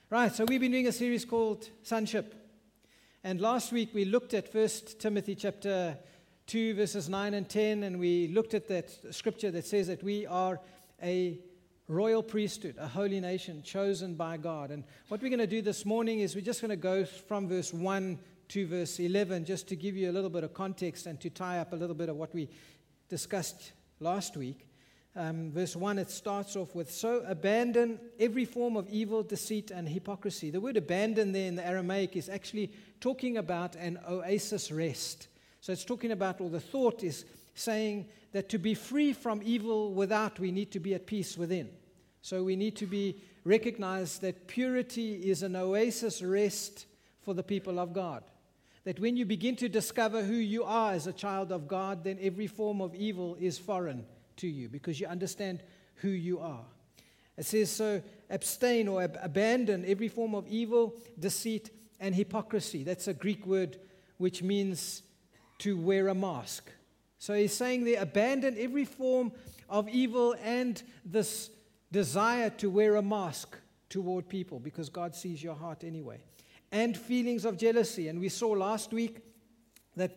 Right, so we've been doing a series called Sonship. And last week we looked at 1 Timothy chapter 2, verses 9 and 10, and we looked at that scripture that says that we are a royal priesthood, a holy nation chosen by God. And what we're going to do this morning is we're just going to go from verse 1 to verse 11, just to give you a little bit of context and to tie up a little bit of what we discussed last week. Verse 1, it starts off with, "So abandon every form of evil, deceit, and hypocrisy." The word abandon there in the Aramaic is actually talking about an oasis rest. So it's talking about, or the thought is saying that to be free from evil without, we need to be at peace within. So we need to recognize that purity is an oasis rest for the people of God. That when you begin to discover who you are as a child of God, then every form of evil is foreign to you because you understand who you are. It says, so abstain or abandon every form of evil, deceit, and hypocrisy. That's a Greek word which means to wear a mask. So he's saying there, abandon every form of evil and this desire to wear a mask toward people because God sees your heart anyway. And feelings of jealousy. And we saw last week that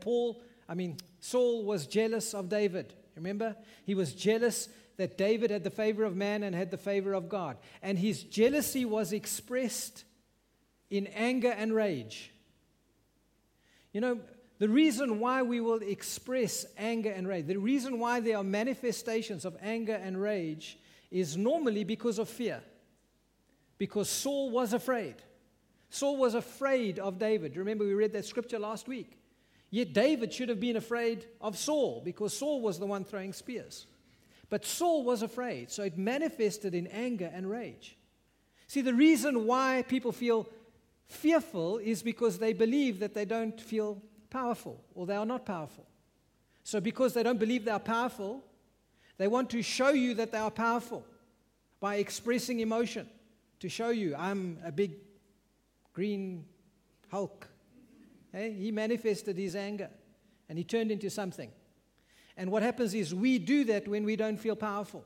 Saul was jealous of David. Remember? He was jealous that David had the favor of man and had the favor of God. And his jealousy was expressed in anger and rage. You know, the reason why we will express anger and rage, the reason why there are manifestations of anger and rage is normally because of fear. Because Saul was afraid. Saul was afraid of David. Remember, we read that scripture last week. Yet David should have been afraid of Saul because Saul was the one throwing spears. But Saul was afraid, so it manifested in anger and rage. See, the reason why people feel fearful is because they believe that they don't feel powerful or they are not powerful. So because they don't believe they are powerful, they want to show you that they are powerful by expressing emotion, to show you, I'm a big green Hulk. He manifested his anger and he turned into something. And what happens is we do that when we don't feel powerful.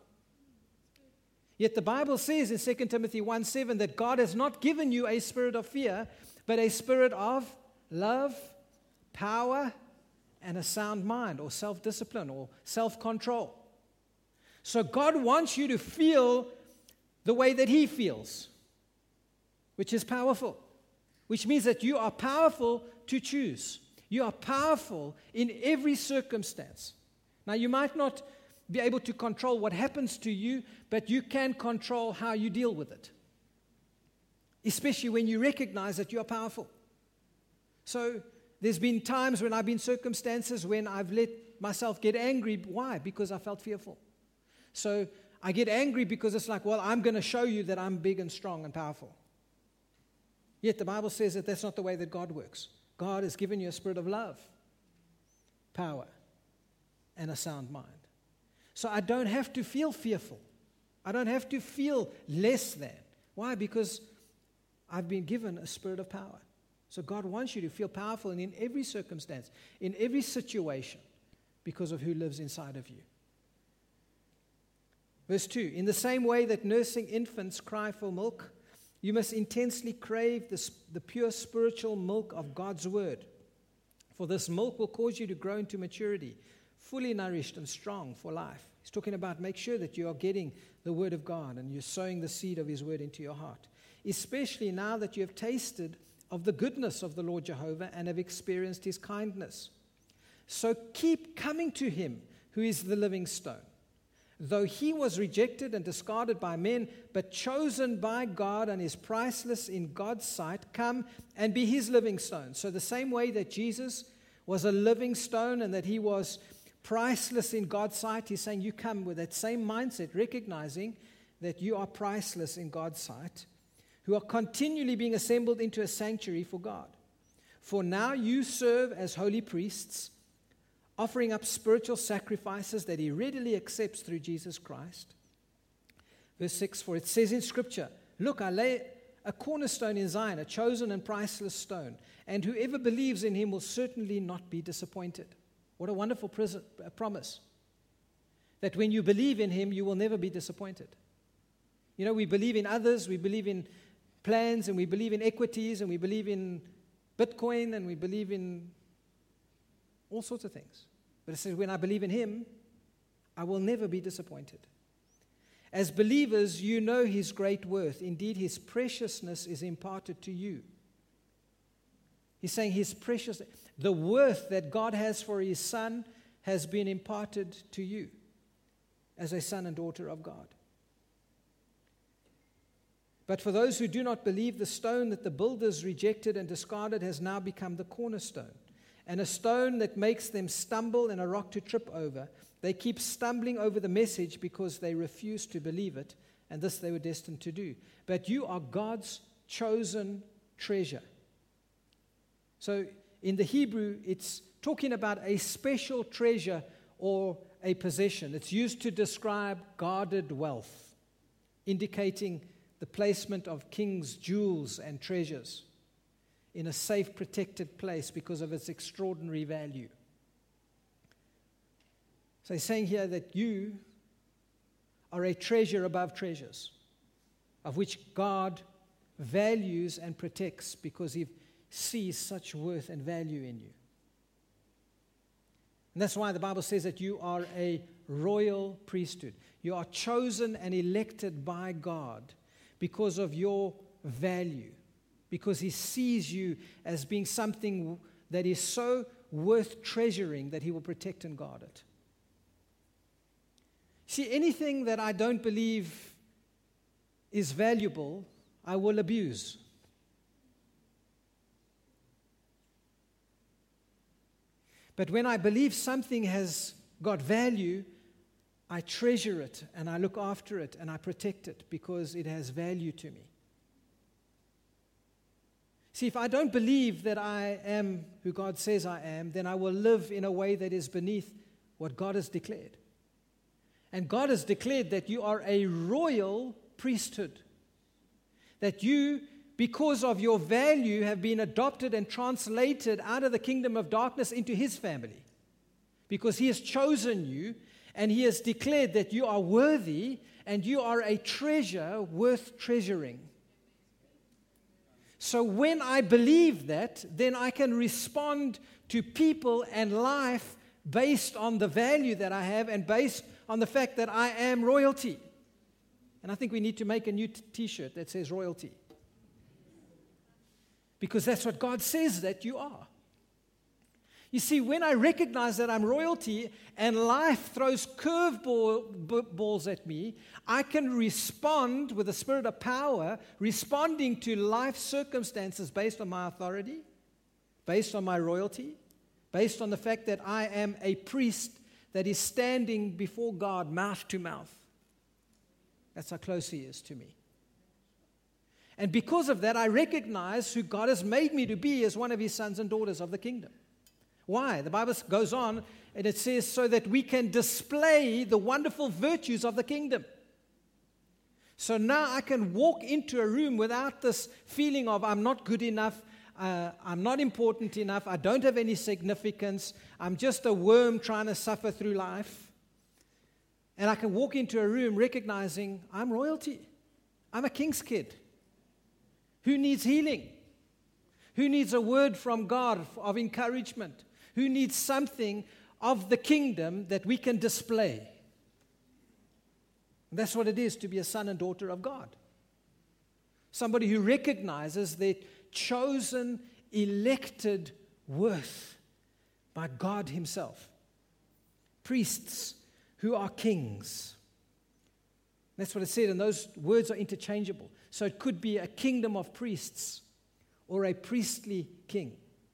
Yet the Bible says in 2 Timothy 1:7 that God has not given you a spirit of fear, but a spirit of love, power, and a sound mind, or self-discipline, or self-control. So God wants you to feel the way that He feels, which is powerful. Which means that you are powerful to choose. You are powerful in every circumstance. Now, you might not be able to control what happens to you, but you can control how you deal with it. Especially when you recognize that you are powerful. So, there's been times when I've been circumstances when I've let myself get angry. Why? Because I felt fearful. So, I get angry because it's like, well, I'm going to show you that I'm big and strong and powerful. Yet the Bible says that that's not the way that God works. God has given you a spirit of love, power, and a sound mind. So I don't have to feel fearful. I don't have to feel less than. Why? Because I've been given a spirit of power. So God wants you to feel powerful in every circumstance, in every situation, because of who lives inside of you. Verse 2, in the same way that nursing infants cry for milk, you must intensely crave the pure spiritual milk of God's word. For this milk will cause you to grow into maturity, fully nourished and strong for life. He's talking about make sure that you are getting the word of God and you're sowing the seed of his word into your heart. Especially now that you have tasted of the goodness of the Lord Jehovah and have experienced his kindness. So keep coming to him who is the living stone. Though he was rejected and discarded by men, but chosen by God and is priceless in God's sight, come and be his living stone. So the same way that Jesus was a living stone and that he was priceless in God's sight, he's saying you come with that same mindset, recognizing that you are priceless in God's sight, who are continually being assembled into a sanctuary for God. For now you serve as holy priests, offering up spiritual sacrifices that he readily accepts through Jesus Christ. Verse 6, for it says in Scripture, look, I lay a cornerstone in Zion, a chosen and priceless stone, and whoever believes in him will certainly not be disappointed. What a wonderful promise. That when you believe in him, you will never be disappointed. You know, we believe in others, we believe in plans, and we believe in equities, and we believe in Bitcoin, and we believe in all sorts of things. But it says, when I believe in Him, I will never be disappointed. As believers, you know His great worth. Indeed, His preciousness is imparted to you. He's saying His precious, the worth that God has for His Son has been imparted to you as a son and daughter of God. But for those who do not believe, the stone that the builders rejected and discarded has now become the cornerstone, and a stone that makes them stumble and a rock to trip over. They keep stumbling over the message because they refuse to believe it, and this they were destined to do. But you are God's chosen treasure. So in the Hebrew, it's talking about a special treasure or a possession. It's used to describe guarded wealth, indicating the placement of kings' jewels and treasures in a safe, protected place because of its extraordinary value. So he's saying here that you are a treasure above treasures, of which God values and protects because He sees such worth and value in you. And that's why the Bible says that you are a royal priesthood. You are chosen and elected by God because of your value, because He sees you as being something that is so worth treasuring that He will protect and guard it. See, anything that I don't believe is valuable, I will abuse. But when I believe something has got value, I treasure it and I look after it and I protect it because it has value to me. See, if I don't believe that I am who God says I am, then I will live in a way that is beneath what God has declared. And God has declared that you are a royal priesthood. That you, because of your value, have been adopted and translated out of the kingdom of darkness into His family. Because He has chosen you and He has declared that you are worthy and you are a treasure worth treasuring. So when I believe that, then I can respond to people and life based on the value that I have and based on the fact that I am royalty. And I think we need to make a new t-shirt that says royalty. Because that's what God says that you are. You see, when I recognize that I'm royalty and life throws curveballs at me, I can respond with a spirit of power, responding to life circumstances based on my authority, based on my royalty, based on the fact that I am a priest that is standing before God mouth to mouth. That's how close He is to me. And because of that, I recognize who God has made me to be as one of His sons and daughters of the kingdom. Why? The Bible goes on and it says, so that we can display the wonderful virtues of the kingdom. So now I can walk into a room without this feeling of I'm not good enough, I'm not important enough, I don't have any significance, I'm just a worm trying to suffer through life. And I can walk into a room recognizing I'm royalty. I'm a king's kid. Who needs healing? Who needs a word from God of encouragement? Who needs something of the kingdom that we can display? And that's what it is to be a son and daughter of God. Somebody who recognizes their chosen, elected worth by God Himself. Priests who are kings. That's what it said, and those words are interchangeable. So it could be a kingdom of priests or a priestly king.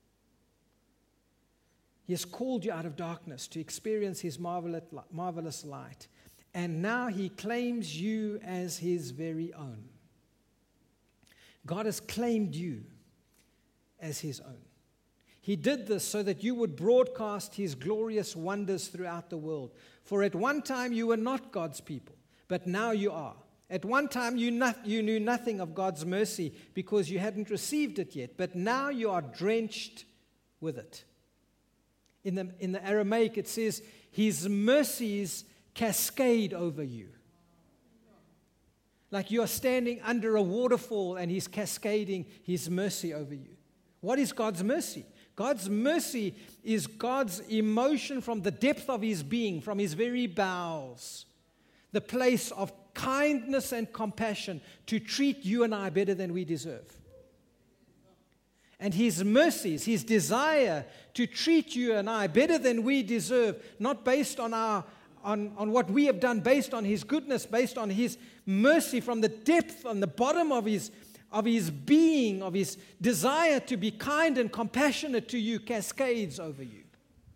He has called you out of darkness to experience His marvelous light. And now He claims you as His very own. God has claimed you as His own. He did this so that you would broadcast His glorious wonders throughout the world. For at one time you were not God's people, but now you are. At one time you knew nothing of God's mercy because you hadn't received it yet, but now you are drenched with it. In the Aramaic it says, His mercies cascade over you. Like you are standing under a waterfall and He's cascading His mercy over you. What is God's mercy? God's mercy is God's emotion from the depth of His being, from His very bowels, the place of kindness and compassion to treat you and I better than we deserve. And His mercies, His desire to treat you and I better than we deserve, not based on on what we have done, based on His goodness, based on His mercy from the depth, on the bottom of His being, of His desire to be kind and compassionate to you, cascades over you.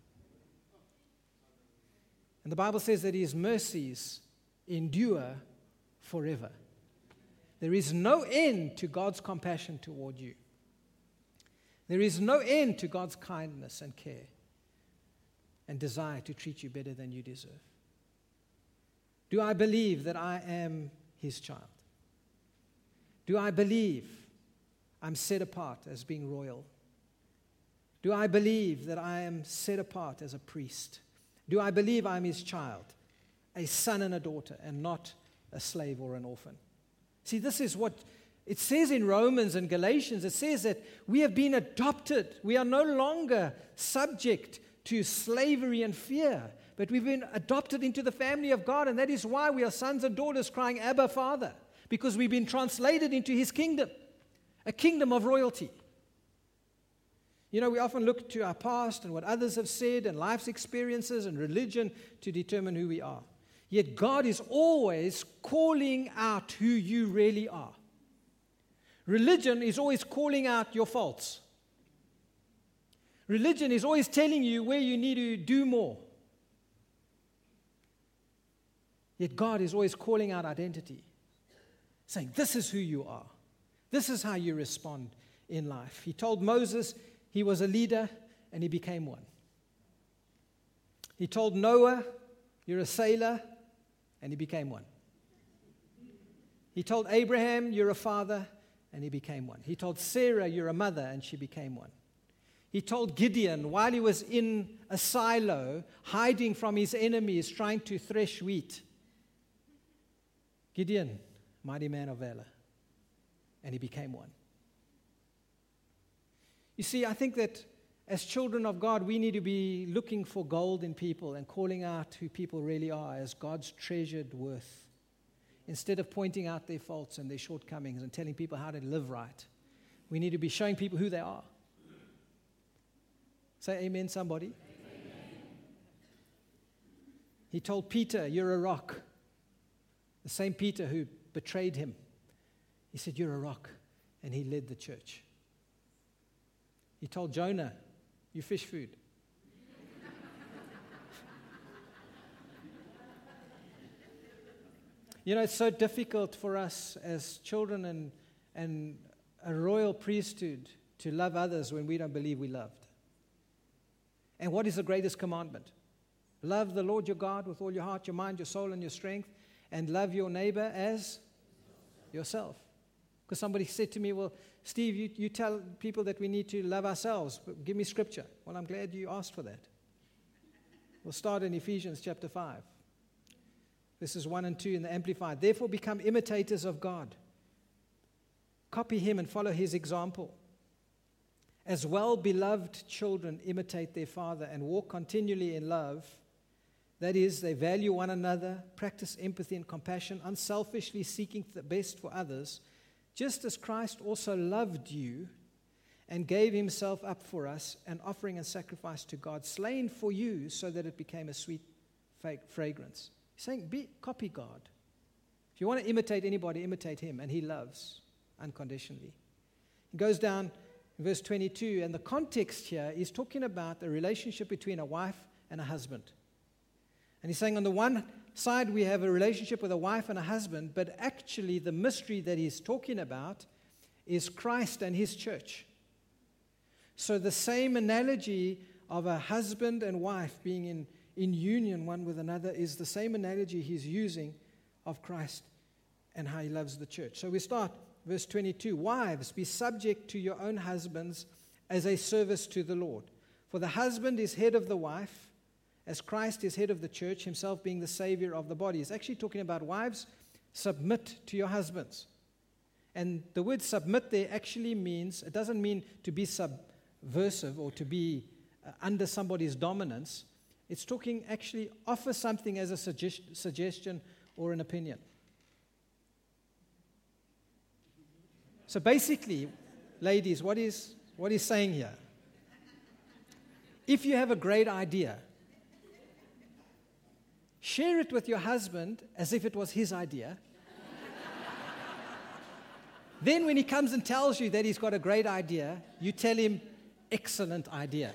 And the Bible says that His mercies endure forever. There is no end to God's compassion toward you. There is no end to God's kindness and care and desire to treat you better than you deserve. Do I believe that I am His child? Do I believe I'm set apart as being royal? Do I believe that I am set apart as a priest? Do I believe I'm His child, a son and a daughter, and not a slave or an orphan? See, this is what it says in Romans and Galatians. It says that we have been adopted. We are no longer subject to slavery and fear, but we've been adopted into the family of God, and that is why we are sons and daughters crying, Abba, Father, because we've been translated into His kingdom, a kingdom of royalty. You know, we often look to our past and what others have said and life's experiences and religion to determine who we are. Yet God is always calling out who you really are. Religion is always calling out your faults. Religion is always telling you where you need to do more. Yet God is always calling out identity, saying, this is who you are. This is how you respond in life. He told Moses he was a leader, and he became one. He told Noah, you're a sailor, and he became one. He told Abraham, you're a father, and he became one. He told Sarah, you're a mother, and she became one. He told Gideon, while he was in a silo, hiding from his enemies, trying to thresh wheat, Gideon, mighty man of valor, and he became one. You see, I think that as children of God, we need to be looking for gold in people and calling out who people really are as God's treasured worth, instead of pointing out their faults and their shortcomings and telling people how to live right. We need to be showing people who they are. Say amen, somebody. Amen. He told Peter, you're a rock. The same Peter who betrayed him. He said, you're a rock. And he led the church. He told Jonah, you fish food. You know, it's so difficult for us as children and a royal priesthood to love others when we don't believe we loved. And what is the greatest commandment? Love the Lord your God with all your heart, your mind, your soul, and your strength, and love your neighbor as yourself. Because somebody said to me, well, Steve, you tell people that we need to love ourselves, but give me scripture. Well, I'm glad you asked for that. We'll start in Ephesians chapter 5. Verses 1 and 2 in the Amplified. Therefore become imitators of God. Copy Him and follow His example. As well-beloved children imitate their Father and walk continually in love. That is, they value one another, practice empathy and compassion, unselfishly seeking the best for others, just as Christ also loved you and gave Himself up for us, an offering and sacrifice to God, slain for you so that it became a sweet fragrance. He's saying, copy God. If you want to imitate anybody, imitate Him, and He loves unconditionally. He goes down in verse 22, and the context here is talking about the relationship between a wife and a husband. And he's saying on the one side we have a relationship with a wife and a husband, but actually the mystery that he's talking about is Christ and His church. So the same analogy of a husband and wife being in union one with another is the same analogy he's using of Christ and how He loves the church. So we start verse 22. Wives, be subject to your own husbands as a service to the Lord. For the husband is head of the wife, as Christ is head of the church, Himself being the Savior of the body. He's actually talking about wives, Submit to your husbands. And the word submit there actually means, it doesn't mean to be subversive or to be under somebody's dominance. It's talking actually offer something as a suggestion or an opinion. So basically, ladies, what he's saying here, if you have a great idea, share it with your husband as if it was his idea. Then when he comes and tells you that he's got a great idea, you tell him, excellent idea.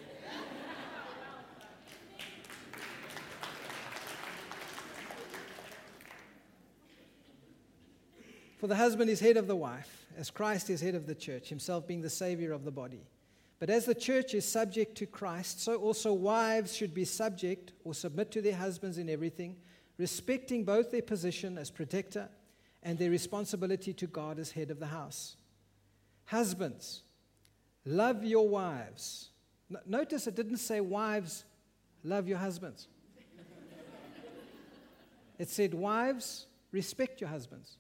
For the husband is head of the wife, as Christ is head of the church, himself being the Savior of the body. But as the church is subject to Christ, so also wives should be subject or submit to their husbands in everything, respecting both their position as protector and their responsibility to God as head of the house. Husbands, love your wives. Notice it didn't say wives, love your husbands. It said wives, respect your husbands.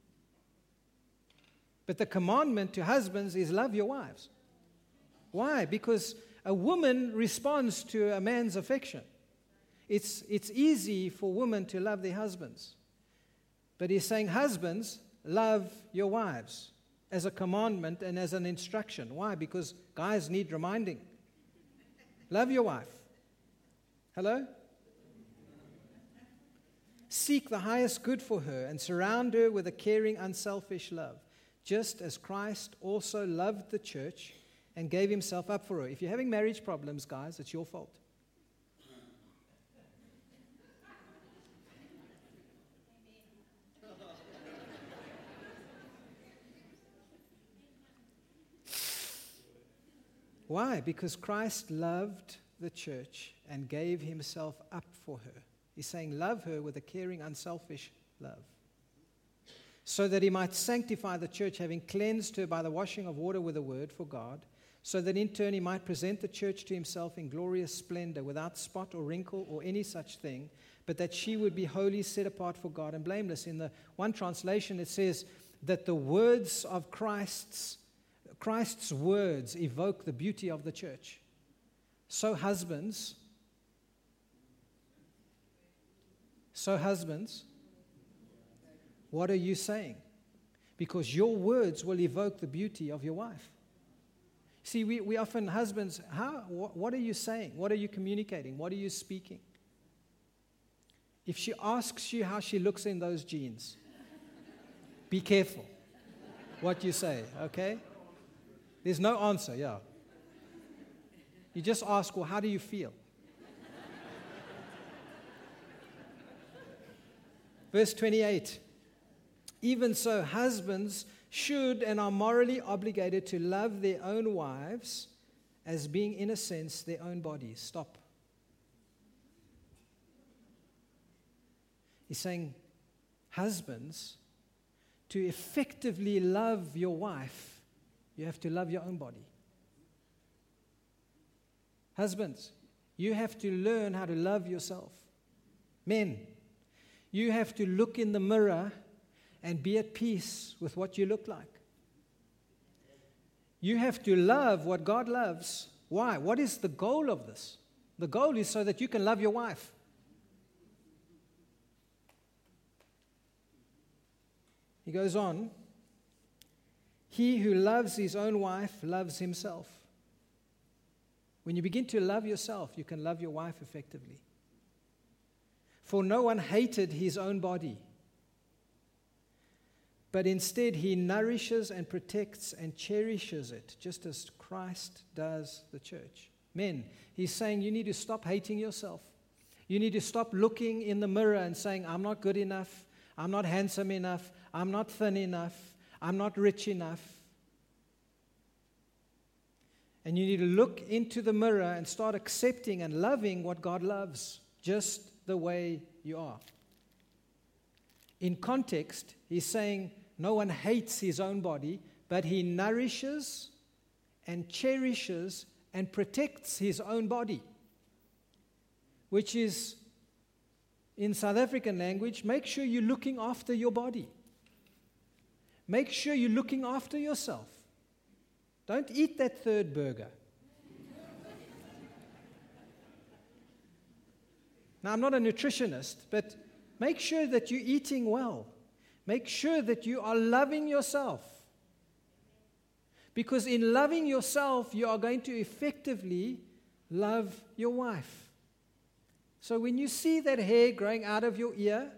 But the commandment to husbands is love your wives. Why? Because a woman responds to a man's affection. It's easy for women to love their husbands. But he's saying, husbands, love your wives as a commandment and as an instruction. Why? Because guys need reminding. Love your wife. Hello? Seek the highest good for her and surround her with a caring, unselfish love, just as Christ also loved the church and gave himself up for her. If you're having marriage problems, guys, it's your fault. Why? Because Christ loved the church and gave himself up for her. He's saying, love her with a caring, unselfish love, so that he might sanctify the church, having cleansed her by the washing of water with the word for God, so that in turn he might present the church to himself in glorious splendor, without spot or wrinkle or any such thing, but that she would be holy, set apart for God and blameless. In the one translation, it says that the words of Christ's words evoke the beauty of the church. So husbands, what are you saying? Because your words will evoke the beauty of your wife. See, we often, husbands, what are you saying? What are you communicating? What are you speaking? If she asks you how she looks in those jeans, be careful what you say, okay? There's no answer, yeah. You just ask, well, how do you feel? Verse 28, even so, husbands should and are morally obligated to love their own wives as being, in a sense, their own bodies. Stop. He's saying, husbands, to effectively love your wife, you have to love your own body. Husbands, you have to learn how to love yourself. Men, you have to look in the mirror and be at peace with what you look like. You have to love what God loves. Why? What is the goal of this? The goal is so that you can love your wife. He goes on, he who loves his own wife loves himself. When you begin to love yourself, you can love your wife effectively. For no one hated his own body, but instead he nourishes and protects and cherishes it, just as Christ does the church. Men, he's saying you need to stop hating yourself. You need to stop looking in the mirror and saying, I'm not good enough, I'm not handsome enough, I'm not thin enough, I'm not rich enough. And you need to look into the mirror and start accepting and loving what God loves, just the way you are. In context, he's saying no one hates his own body, but he nourishes and cherishes and protects his own body, which is in South African language, make sure you're looking after your body. Make sure you're looking after yourself. Don't eat that third burger. Now, I'm not a nutritionist, but make sure that you're eating well. Make sure that you are loving yourself. Because in loving yourself, you are going to effectively love your wife. So when you see that hair growing out of your ear,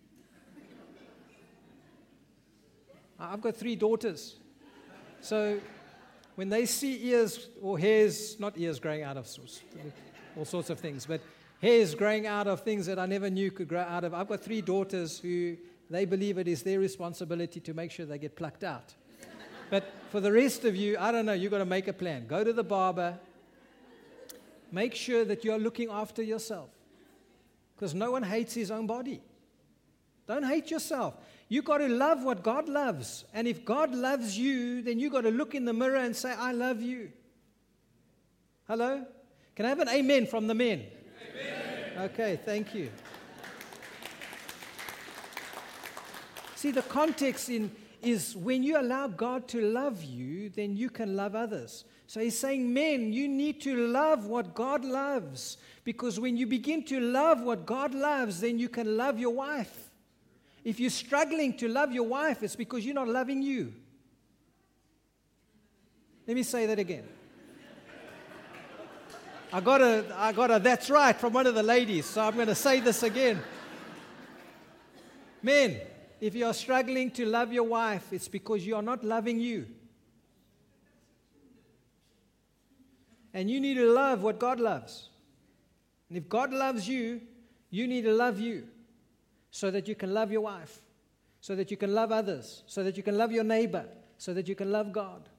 I've got 3 daughters. So when they see ears or hairs, not ears growing out of all sorts of things, but hairs growing out of things that I never knew could grow out of. I've got 3 daughters who they believe it is their responsibility to make sure they get plucked out. But for the rest of you, I don't know, you've got to make a plan. Go to the barber. Make sure that you're looking after yourself. Because no one hates his own body. Don't hate yourself. You've got to love what God loves. And if God loves you, then you've got to look in the mirror and say, I love you. Hello? Can I have an amen from the men? Amen. Okay, thank you. See, the context is when you allow God to love you, then you can love others. So he's saying, men, you need to love what God loves. Because when you begin to love what God loves, then you can love your wife. If you're struggling to love your wife, it's because you're not loving you. Let me say that again. I got a that's right from one of the ladies, so I'm going to say this again. Men, if you are struggling to love your wife, it's because you are not loving you. And you need to love what God loves. And if God loves you, you need to love you so that you can love your wife, so that you can love others, so that you can love your neighbor, so that you can love God.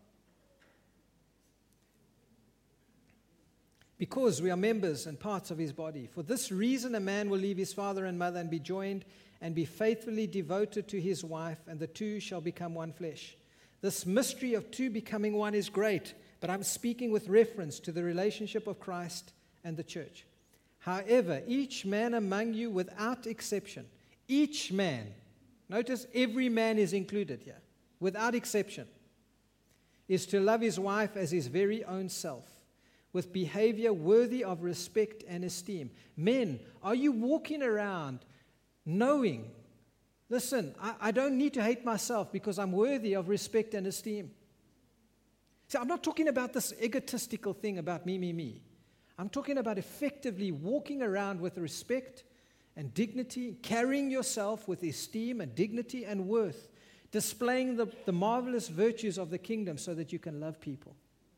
Because we are members and parts of his body. For this reason, a man will leave his father and mother and be joined and be faithfully devoted to his wife, and the two shall become one flesh. This mystery of two becoming one is great, but I'm speaking with reference to the relationship of Christ and the church. However, each man among you without exception, each man, notice every man is included here, without exception, is to love his wife as his very own self, with behavior worthy of respect and esteem. Men, are you walking around knowing, listen, I don't need to hate myself because I'm worthy of respect and esteem? See, I'm not talking about this egotistical thing about me. I'm talking about effectively walking around with respect and dignity, carrying yourself with esteem and dignity and worth, displaying the marvelous virtues of the kingdom so that you can love people.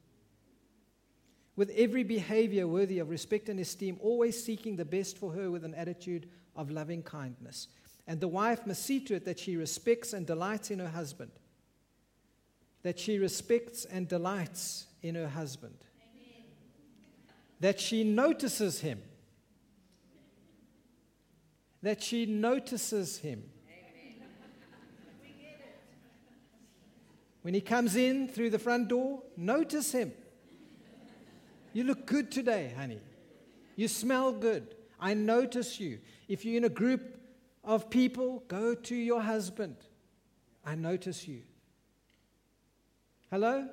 With every behavior worthy of respect and esteem, always seeking the best for her with an attitude of loving kindness. And the wife must see to it that she respects and delights in her husband. That she respects and delights in her husband. Amen. That she notices him. That she notices him. Amen. When he comes in through the front door, notice him. You look good today, honey. You smell good. I notice you. If you're in a group of people, go to your husband. I notice you. Hello?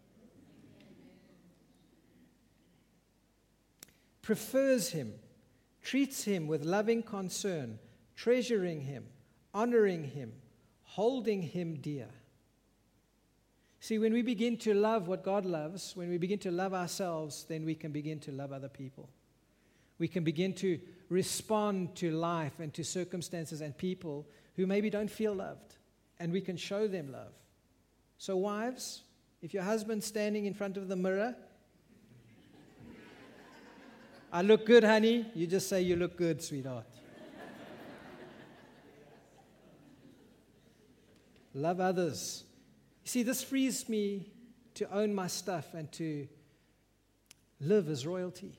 Prefers him, treats him with loving concern, treasuring him, honoring him, holding him dear. See, when we begin to love what God loves, when we begin to love ourselves, then we can begin to love other people. We can begin to respond to life and to circumstances and people who maybe don't feel loved, and we can show them love. So wives, if your husband's standing in front of the mirror, I look good, honey, you just say, you look good, sweetheart. Love others. You see, this frees me to own my stuff and to live as royalty.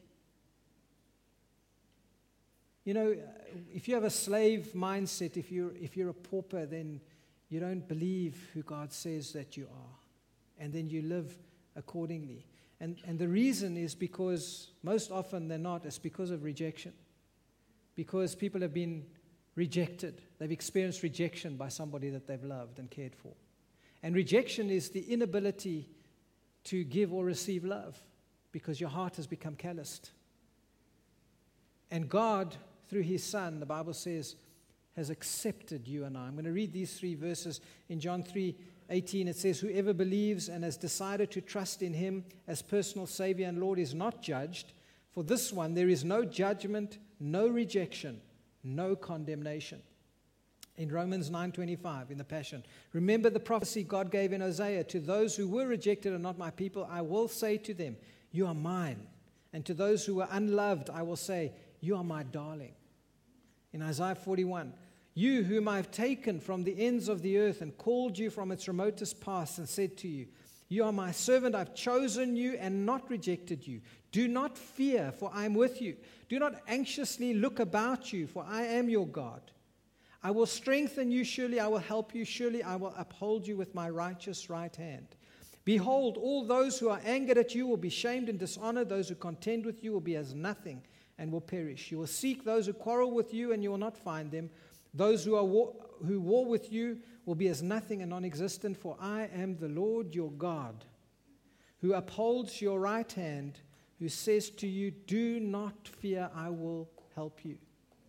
You know, if you have a slave mindset, if you're a pauper, then you don't believe who God says that you are. And then you live accordingly. And the reason is because most often than not, it's because of rejection. because people have been rejected. They've experienced rejection by somebody that they've loved and cared for. And rejection is the inability to give or receive love because your heart has become calloused. And God, through His Son, the Bible says, has accepted you and I. I'm going to read these 3 verses. In John 3:18, it says, whoever believes and has decided to trust in Him as personal Savior and Lord is not judged. For this one, there is no judgment, no rejection, no condemnation. In Romans 9:25, in the Passion, remember the prophecy God gave in Hosea, to those who were rejected and not my people, I will say to them, you are mine. And to those who were unloved, I will say, you are my darling. In Isaiah 41, you whom I have taken from the ends of the earth and called you from its remotest past and said to you, you are my servant, I've chosen you and not rejected you. Do not fear, for I am with you. Do not anxiously look about you, for I am your God. I will strengthen you, surely I will help you, surely I will uphold you with my righteous right hand. Behold, all those who are angered at you will be shamed and dishonored. Those who contend with you will be as nothing and will perish. You will seek those who quarrel with you, and you will not find them. Those who war with you will be as nothing and non-existent, for I am the Lord your God, who upholds your right hand, who says to you, do not fear, I will help you.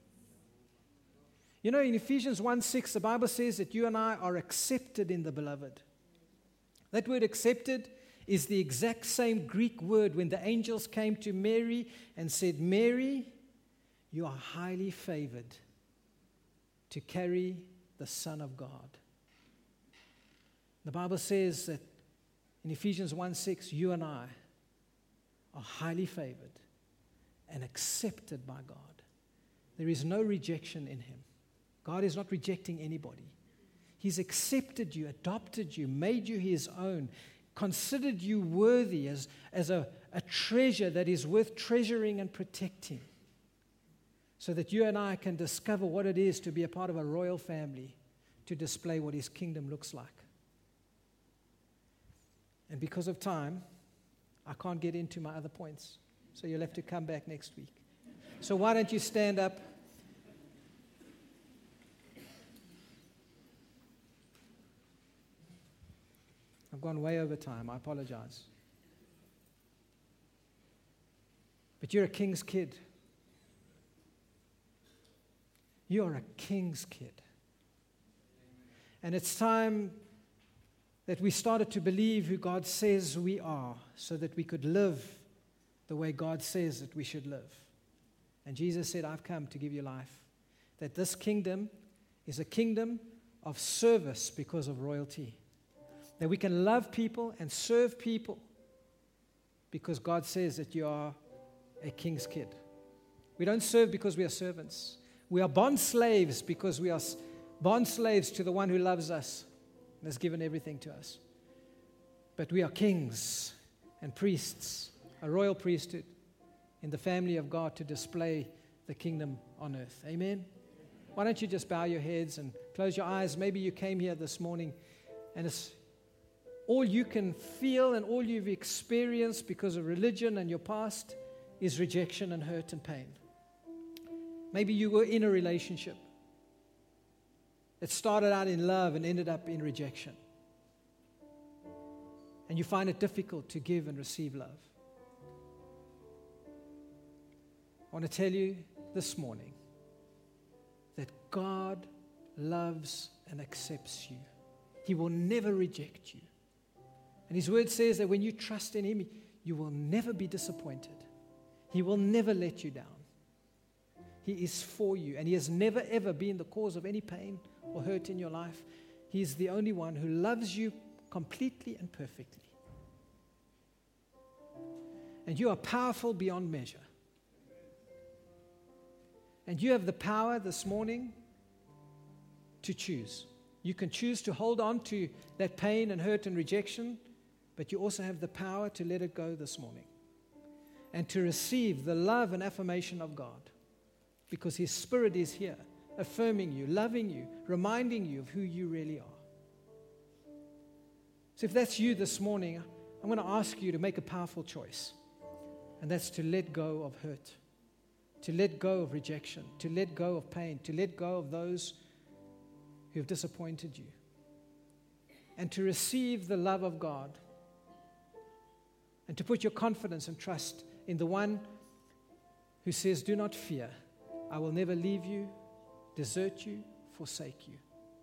You know, in Ephesians 1:6, the Bible says that you and I are accepted in the beloved. That word accepted is the exact same Greek word when the angels came to Mary and said, Mary, you are highly favored to carry the Son of God. The Bible says that in Ephesians 1:6, you and I are highly favored and accepted by God. There is no rejection in Him. God is not rejecting anybody. He's accepted you, adopted you, made you His own, considered you worthy as a treasure that is worth treasuring and protecting, so that you and I can discover what it is to be a part of a royal family, to display what His kingdom looks like. And because of time, I can't get into my other points, so you'll have to come back next week. So why don't you stand up? I've gone way over time. I apologize. But you're a king's kid. You're a king's kid. And it's time that we started to believe who God says we are, so that we could live the way God says that we should live. And Jesus said, I've come to give you life. That this kingdom is a kingdom of service because of royalty. That we can love people and serve people because God says that you are a king's kid. We don't serve because we are servants. We are bond slaves because we are bond slaves to the one who loves us and has given everything to us. But we are kings and priests, a royal priesthood in the family of God to display the kingdom on earth. Amen? Why don't you just bow your heads and close your eyes? Maybe you came here this morning and it's all you can feel and all you've experienced because of religion and your past is rejection and hurt and pain. Maybe you were in a relationship that started out in love and ended up in rejection. And you find it difficult to give and receive love. I want to tell you this morning that God loves and accepts you. He will never reject you. And His word says that when you trust in Him, you will never be disappointed. He will never let you down. He is for you, and He has never ever been the cause of any pain or hurt in your life. He is the only one who loves you completely and perfectly. And you are powerful beyond measure. And you have the power this morning to choose. You can choose to hold on to that pain and hurt and rejection, but you also have the power to let it go this morning and to receive the love and affirmation of God, because His Spirit is here, affirming you, loving you, reminding you of who you really are. So if that's you this morning, I'm going to ask you to make a powerful choice, and that's to let go of hurt to let go of rejection, to let go of pain, to let go of those who have disappointed you, and to receive the love of God, and to put your confidence and trust in the one who says, do not fear, I will never leave you, desert you, forsake you.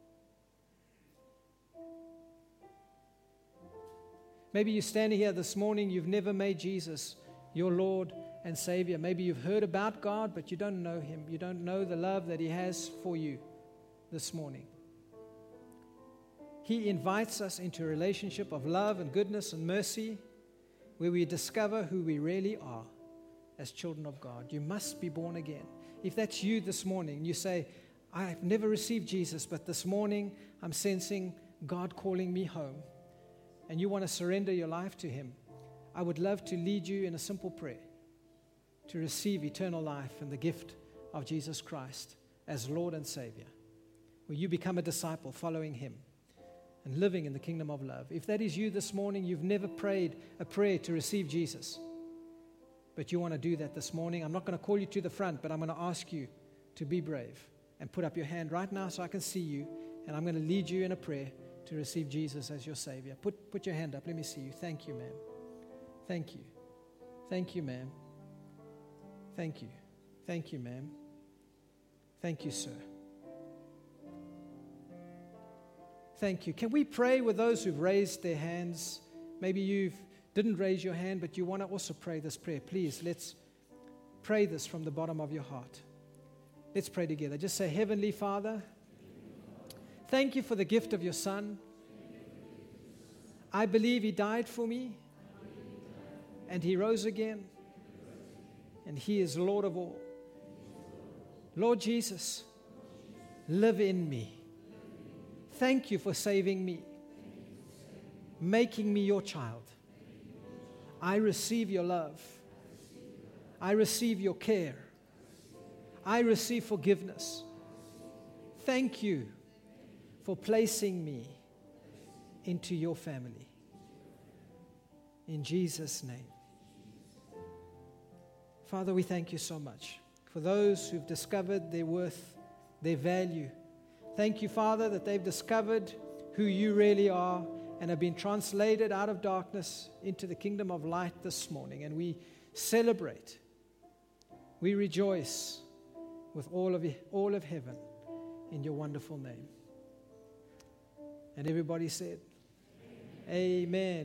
Maybe you're standing here this morning, you've never made Jesus your Lord and Savior. Maybe you've heard about God, but you don't know Him. You don't know the love that He has for you this morning. He invites us into a relationship of love and goodness and mercy where we discover who we really are as children of God. You must be born again. If that's you this morning, you say, I've never received Jesus, but this morning I'm sensing God calling me home, and you want to surrender your life to Him, I would love to lead you in a simple prayer to receive eternal life and the gift of Jesus Christ as Lord and Savior, where you become a disciple following Him and living in the kingdom of love. If that is you this morning, you've never prayed a prayer to receive Jesus, but you want to do that this morning, I'm not going to call you to the front, but I'm going to ask you to be brave and put up your hand right now so I can see you, and I'm going to lead you in a prayer to receive Jesus as your Savior. Put your hand up. Let me see you. Thank you, ma'am. Thank you. Thank you, ma'am. Thank you. Thank you, ma'am. Thank you, sir. Thank you. Can we pray with those who've raised their hands? Maybe you didn't raise your hand, but you want to also pray this prayer. Please, let's pray this from the bottom of your heart. Let's pray together. Just say, Heavenly Father, thank you for the gift of your Son. I believe He died for me, and He rose again, and He is Lord of all. Lord Jesus, live in me. Thank you for saving me, making me your child. I receive your love. I receive your care. I receive forgiveness. Thank you for placing me into your family. In Jesus' name. Father, we thank you so much for those who've discovered their worth, their value. Thank you, Father, that they've discovered who you really are and have been translated out of darkness into the kingdom of light this morning. And we celebrate, we rejoice with all of heaven in your wonderful name. And everybody said, Amen. Amen.